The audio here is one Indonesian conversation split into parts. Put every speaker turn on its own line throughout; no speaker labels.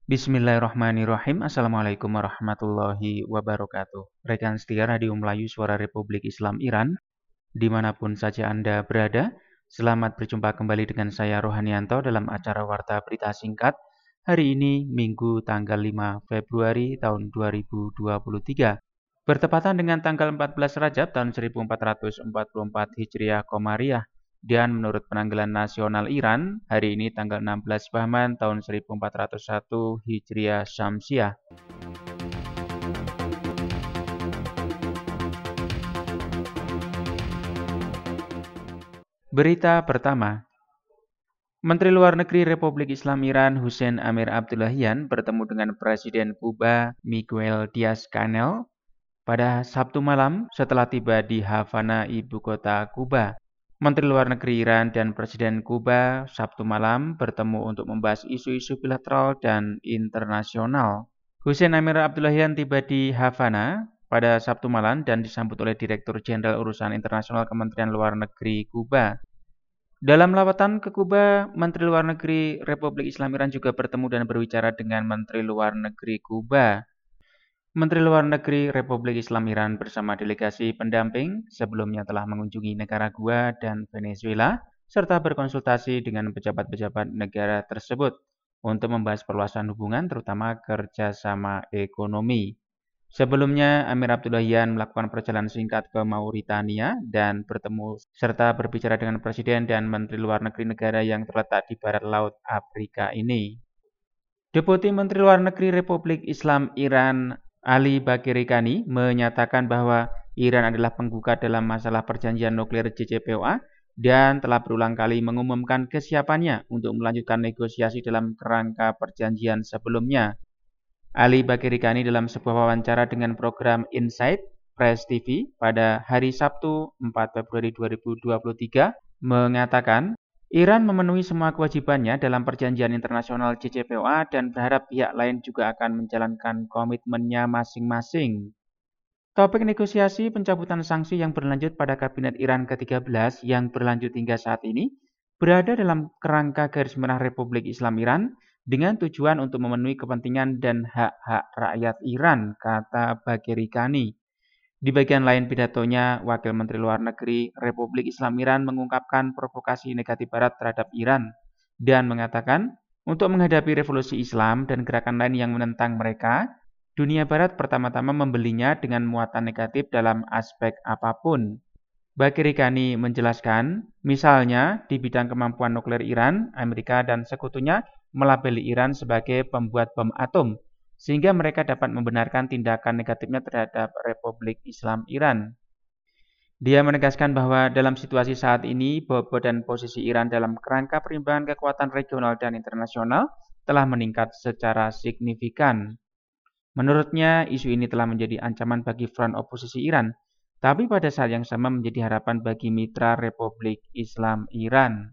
Bismillahirrahmanirrahim. Assalamualaikum warahmatullahi wabarakatuh. Rekan setia Radio Melayu Suara Republik Islam Iran, dimanapun saja Anda berada, selamat berjumpa kembali dengan saya Rohanianto dalam acara Warta Berita Singkat. Hari ini Minggu tanggal 5 Februari tahun 2023. Bertepatan dengan tanggal 14 Rajab tahun 1444 Hijriah Komariah. Dan menurut penanggalan nasional Iran, hari ini tanggal 16 Bahman tahun 1401 Hijriah Syamsiah. Berita pertama, Menteri Luar Negeri Republik Islam Iran Hussein Amir Abdullahian bertemu dengan Presiden Kuba Miguel Diaz-Canel pada Sabtu malam setelah tiba di Havana, ibu kota Kuba. Menteri Luar Negeri Iran dan Presiden Kuba Sabtu malam bertemu untuk membahas isu-isu bilateral dan internasional. Hussein Amir Abdullahian tiba di Havana pada Sabtu malam dan disambut oleh Direktur Jenderal Urusan Internasional Kementerian Luar Negeri Kuba. Dalam lawatan ke Kuba, Menteri Luar Negeri Republik Islam Iran juga bertemu dan berbicara dengan Menteri Luar Negeri Kuba. Menteri Luar Negeri Republik Islam Iran bersama delegasi pendamping sebelumnya telah mengunjungi Nicaragua dan Venezuela, serta berkonsultasi dengan pejabat-pejabat negara tersebut untuk membahas perluasan hubungan terutama kerjasama ekonomi. Sebelumnya, Amir Abdullahian melakukan perjalanan singkat ke Mauritania dan bertemu serta berbicara dengan Presiden dan Menteri Luar Negeri negara yang terletak di barat laut Afrika ini. Deputi Menteri Luar Negeri Republik Islam Iran Ali Bakiri Kani menyatakan bahwa Iran adalah penggugat dalam masalah perjanjian nuklir JCPOA dan telah berulang kali mengumumkan kesiapannya untuk melanjutkan negosiasi dalam kerangka perjanjian sebelumnya. Ali Bakiri Kani dalam sebuah wawancara dengan program Insight Press TV pada hari Sabtu 4 Februari 2023 mengatakan Iran memenuhi semua kewajibannya dalam perjanjian internasional JCPOA dan berharap pihak lain juga akan menjalankan komitmennya masing-masing. Topik negosiasi pencabutan sanksi yang berlanjut pada Kabinet Iran ke-13 yang berlanjut hingga saat ini berada dalam kerangka garis merah Republik Islam Iran dengan tujuan untuk memenuhi kepentingan dan hak-hak rakyat Iran, kata Bakiri Kani. Di bagian lain pidatonya, Wakil Menteri Luar Negeri Republik Islam Iran mengungkapkan provokasi negatif Barat terhadap Iran dan mengatakan, untuk menghadapi revolusi Islam dan gerakan lain yang menentang mereka, dunia Barat pertama-tama membelinya dengan muatan negatif dalam aspek apapun. Bakiri Kani menjelaskan, misalnya di bidang kemampuan nuklir Iran, Amerika dan sekutunya melabeli Iran sebagai pembuat bom atom, sehingga mereka dapat membenarkan tindakan negatifnya terhadap Republik Islam Iran. Dia menegaskan bahwa dalam situasi saat ini, bobot dan posisi Iran dalam kerangka perimbangan kekuatan regional dan internasional telah meningkat secara signifikan. Menurutnya, isu ini telah menjadi ancaman bagi front oposisi Iran, tapi pada saat yang sama menjadi harapan bagi mitra Republik Islam Iran.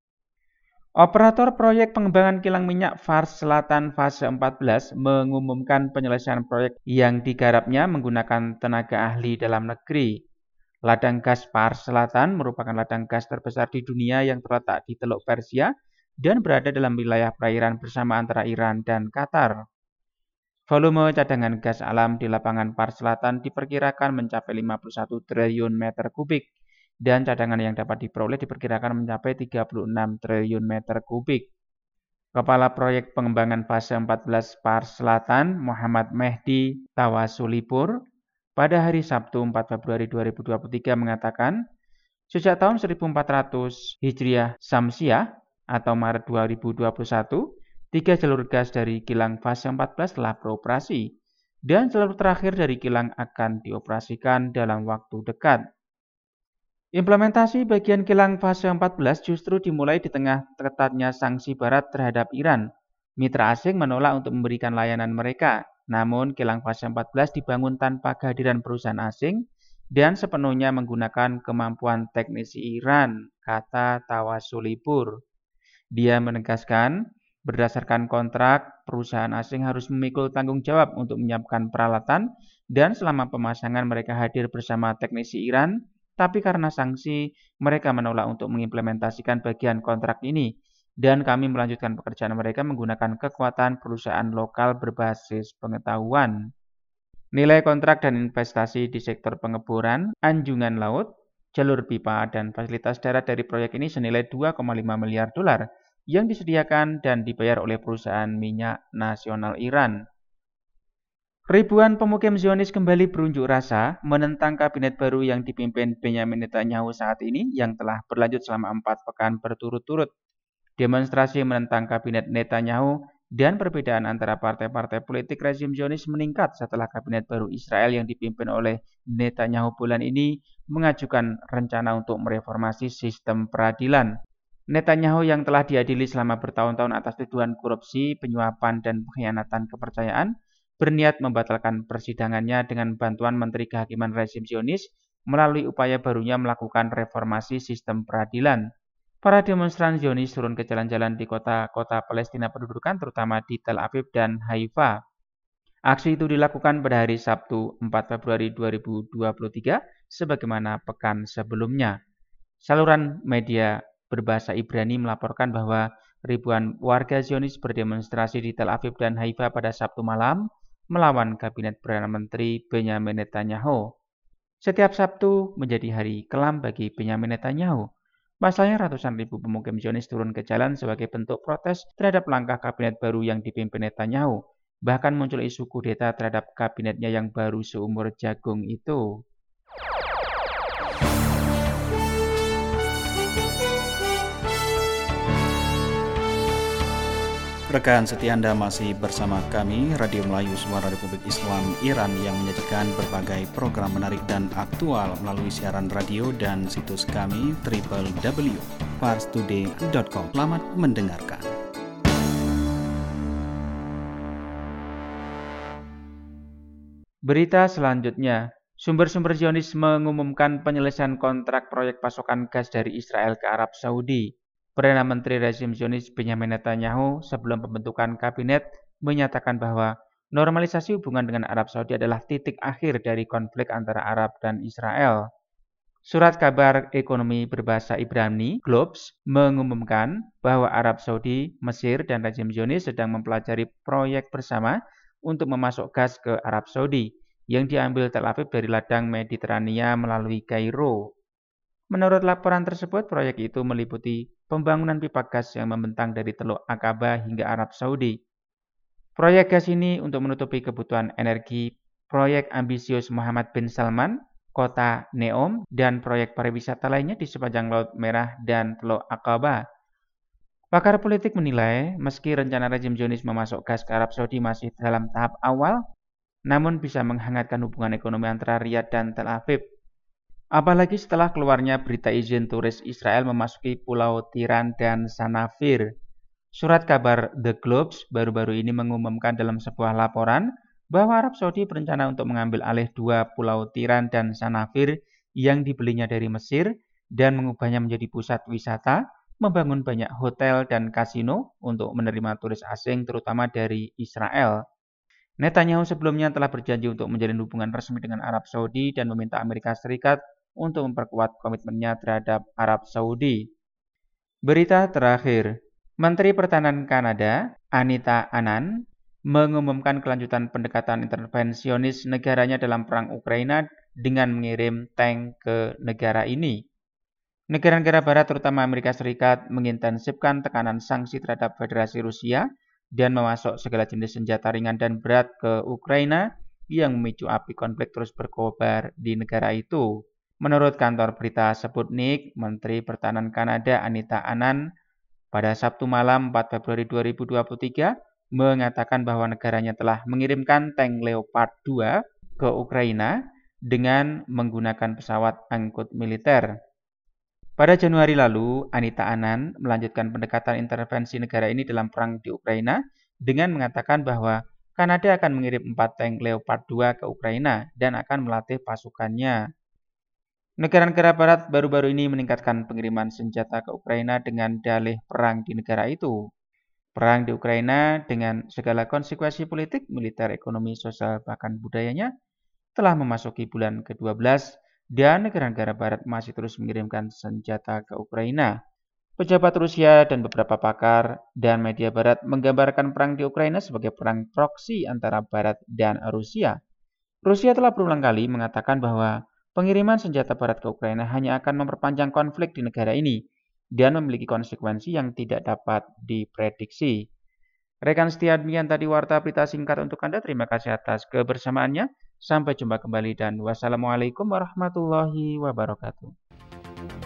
Operator proyek pengembangan kilang minyak Fars Selatan fase 14 mengumumkan penyelesaian proyek yang digarapnya menggunakan tenaga ahli dalam negeri. Ladang gas Fars Selatan merupakan ladang gas terbesar di dunia yang terletak di Teluk Persia dan berada dalam wilayah perairan bersama antara Iran dan Qatar. Volume cadangan gas alam di lapangan Fars Selatan diperkirakan mencapai 51 triliun meter kubik. Dan cadangan yang dapat diperoleh diperkirakan mencapai 36 triliun meter kubik. Kepala Proyek Pengembangan Fase 14 Fars Selatan, Muhammad Mehdi Tawasulipur, pada hari Sabtu 4 Februari 2023 mengatakan, sejak tahun 1400 Hijriah Syamsiah atau Maret 2021, 3 jalur gas dari kilang fase 14 telah beroperasi, dan jalur terakhir dari kilang akan dioperasikan dalam waktu dekat. Implementasi bagian kilang fase 14 justru dimulai di tengah ketatnya sanksi Barat terhadap Iran. Mitra asing menolak untuk memberikan layanan mereka, namun kilang fase 14 dibangun tanpa kehadiran perusahaan asing dan sepenuhnya menggunakan kemampuan teknisi Iran, kata Tawasulipur. Dia menegaskan, berdasarkan kontrak, perusahaan asing harus memikul tanggung jawab untuk menyiapkan peralatan dan selama pemasangan mereka hadir bersama teknisi Iran, tapi karena sanksi, mereka menolak untuk mengimplementasikan bagian kontrak ini. dan kami melanjutkan pekerjaan mereka menggunakan kekuatan perusahaan lokal berbasis pengetahuan. Nilai kontrak dan investasi di sektor pengeboran, anjungan laut, jalur pipa, dan fasilitas darat dari proyek ini senilai 2,5 miliar dolar yang disediakan dan dibayar oleh perusahaan minyak nasional Iran. Ribuan pemukim Zionis kembali berunjuk rasa menentang kabinet baru yang dipimpin Benyamin Netanyahu saat ini yang telah berlanjut selama 4 pekan berturut-turut. Demonstrasi menentang kabinet Netanyahu dan perbedaan antara partai-partai politik rezim Zionis meningkat setelah kabinet baru Israel yang dipimpin oleh Netanyahu bulan ini mengajukan rencana untuk mereformasi sistem peradilan. Netanyahu yang telah diadili selama bertahun-tahun atas tuduhan korupsi, penyuapan, dan pengkhianatan kepercayaan, berniat membatalkan persidangannya dengan bantuan Menteri Kehakiman rezim Zionis melalui upaya barunya melakukan reformasi sistem peradilan. Para demonstran Zionis turun ke jalan-jalan di kota-kota Palestina pendudukan terutama di Tel Aviv dan Haifa. Aksi itu dilakukan pada hari Sabtu 4 Februari 2023 sebagaimana pekan sebelumnya. Saluran media berbahasa Ibrani melaporkan bahwa ribuan warga Zionis berdemonstrasi di Tel Aviv dan Haifa pada Sabtu malam melawan kabinet Perdana Menteri Benyamin Netanyahu. Setiap Sabtu menjadi hari kelam bagi Benyamin Netanyahu. Pasalnya ratusan ribu pemukim Zionis turun ke jalan sebagai bentuk protes terhadap langkah kabinet baru yang dipimpin Netanyahu. Bahkan muncul isu kudeta terhadap kabinetnya yang baru seumur jagung itu.
Rekan setia Anda masih bersama kami, Radio Melayu Suara Republik Islam Iran yang menyajikan berbagai program menarik dan aktual melalui siaran radio dan situs kami www.parstoday.com. Selamat mendengarkan.
Berita selanjutnya, sumber-sumber Zionis mengumumkan penyelesaian kontrak proyek pasokan gas dari Israel ke Arab Saudi. Perdana Menteri rezim Zionis Benyamin Netanyahu sebelum pembentukan kabinet menyatakan bahwa normalisasi hubungan dengan Arab Saudi adalah titik akhir dari konflik antara Arab dan Israel. Surat kabar ekonomi berbahasa Ibrani, Globes, mengumumkan bahwa Arab Saudi, Mesir, dan rezim Zionis sedang mempelajari proyek bersama untuk memasok gas ke Arab Saudi yang diambil Tel Aviv dari ladang Mediterania melalui Kairo. Menurut laporan tersebut, proyek itu meliputi pembangunan pipa gas yang membentang dari Teluk Aqaba hingga Arab Saudi. Proyek gas ini untuk menutupi kebutuhan energi proyek ambisius Muhammad bin Salman, kota Neom, dan proyek pariwisata lainnya di sepanjang Laut Merah dan Teluk Aqaba. Pakar politik menilai, meski rencana rezim Zionis memasok gas ke Arab Saudi masih dalam tahap awal, namun bisa menghangatkan hubungan ekonomi antara Riyadh dan Tel Aviv. Apalagi setelah keluarnya berita izin turis Israel memasuki Pulau Tiran dan Sanafir. Surat kabar The Globes baru-baru ini mengumumkan dalam sebuah laporan bahwa Arab Saudi berencana untuk mengambil alih 2 Pulau Tiran dan Sanafir yang dibelinya dari Mesir dan mengubahnya menjadi pusat wisata, membangun banyak hotel dan kasino untuk menerima turis asing terutama dari Israel. Netanyahu sebelumnya telah berjanji untuk menjalin hubungan resmi dengan Arab Saudi dan meminta Amerika Serikat untuk memperkuat komitmennya terhadap Arab Saudi. Berita terakhir, Menteri Pertahanan Kanada, Anita Anand, mengumumkan kelanjutan pendekatan intervensionis negaranya dalam perang Ukraina dengan mengirim tank ke negara ini. Negara-negara barat terutama Amerika Serikat mengintensifkan tekanan sanksi terhadap Federasi Rusia dan memasok segala jenis senjata ringan dan berat ke Ukraina yang memicu api konflik terus berkobar di negara itu. Menurut kantor berita Sputnik, Menteri Pertahanan Kanada Anita Anand pada Sabtu malam 4 Februari 2023 mengatakan bahwa negaranya telah mengirimkan tank Leopard 2 ke Ukraina dengan menggunakan pesawat angkut militer. Pada Januari lalu, Anita Anand melanjutkan pendekatan intervensi negara ini dalam perang di Ukraina dengan mengatakan bahwa Kanada akan mengirim 4 tank Leopard 2 ke Ukraina dan akan melatih pasukannya. Negara-negara barat baru-baru ini meningkatkan pengiriman senjata ke Ukraina dengan dalih perang di negara itu. Perang di Ukraina dengan segala konsekuensi politik, militer, ekonomi, sosial, bahkan budayanya telah memasuki bulan ke-12 dan negara-negara barat masih terus mengirimkan senjata ke Ukraina. Pejabat Rusia dan beberapa pakar dan media barat menggambarkan perang di Ukraina sebagai perang proksi antara barat dan Rusia. Rusia telah berulang kali mengatakan bahwa pengiriman senjata barat ke Ukraina hanya akan memperpanjang konflik di negara ini dan memiliki konsekuensi yang tidak dapat diprediksi. Rekan setia demikian tadi warta berita singkat untuk Anda. Terima kasih atas kebersamaannya. Sampai jumpa kembali dan wassalamualaikum warahmatullahi wabarakatuh.